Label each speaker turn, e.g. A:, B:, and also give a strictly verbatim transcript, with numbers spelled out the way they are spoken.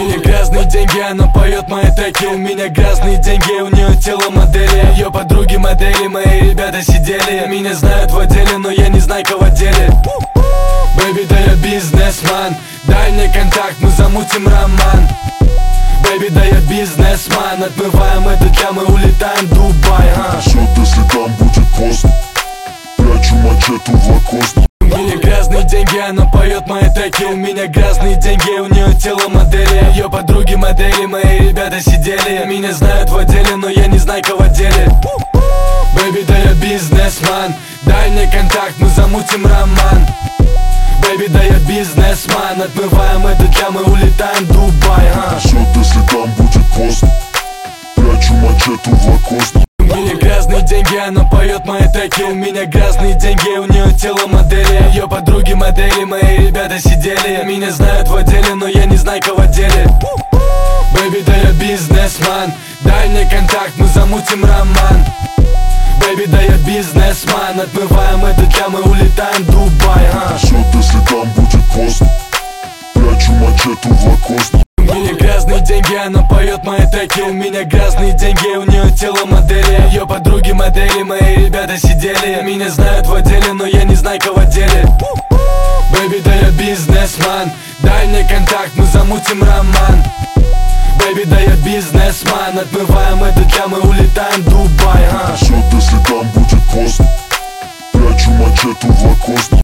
A: меня грязные деньги, она поет мои треки. У меня грязные деньги, у нее тело модели. Ее подруги модели, мои ребята сидели. Меня знают в отделе, но я не знаю, кого в деле. Бэйби, да я бизнесмен, дай мне контакт, мы замутим роман. Бэйби, да я бизнесмен, отмываем этот лям и улетаем в Дубай.
B: Несет, если там будет пост, прячу мачету в лакост.
A: У меня грязные деньги, она поет мои треки. У меня грязные деньги, у нее тело модели. Ее подруги модели, мои ребята сидели. Меня знают в отделе, но я не знаю, кого в деле. Бэйби, да я бизнесмен, дай мне контакт, мы замутим роман. Бэйби, да я бизнесмен, отмываем этот лям и улетаем в Дубай.
B: Несет, если там будет пост, прячу мачету в лакост.
A: У меня грязные деньги, она поет мои треки. У меня грязные деньги, у нее тело модели. Ее подруги модели, мои ребята сидели. Меня знают в отделе, но я не знаю, кого в деле. Бэйби, да я бизнесмен, дай мне контакт, мы замутим роман. Бэйби, да я бизнесмен, отмываем этот лям и улетаем в Дубай.
B: Несет, если там будет пост, прячу мачету в лакост.
A: У меня грязные деньги, она поет мои треки. У меня грязные деньги, у нее тело модели. Ее подруги модели, мои ребята сидели. Меня знают в отделе, но я не знаю, кого в деле. Бэйби, да я бизнесмен, дай мне контакт, мы замутим роман. Бэйби, да я бизнесмен, отмываем этот лям и улетаем в Дубай.
B: Несет, если там будет пост, прячу мачету в лакост.